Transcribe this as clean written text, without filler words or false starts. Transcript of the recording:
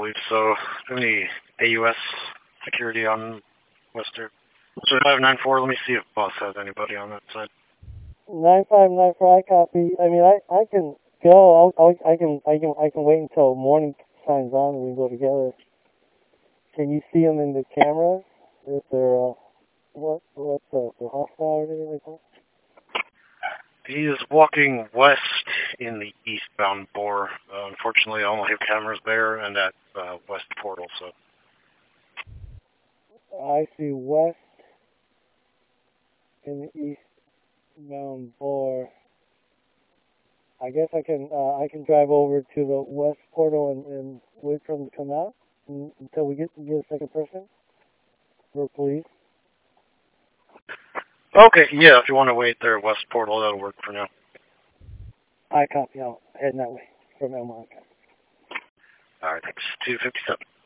believe so. Any AUS security on Wester? So 594, let me see if boss has anybody on that side. 9594, I copy. I mean, I can go. I can wait until morning signs on and we go together. Can you see them in the cameras? If they're what's the hostile or anything like that? He is walking west in the eastbound bore. Unfortunately, I only have cameras there and at west portal. So I see west in the eastbound bore. I guess I can drive over to the west portal and wait for them to come out until we get a second person for police. okay, yeah, if you want to wait there at west portal, that'll work for now. I copy. I'll head that way from Elmont. All right, thanks. 257.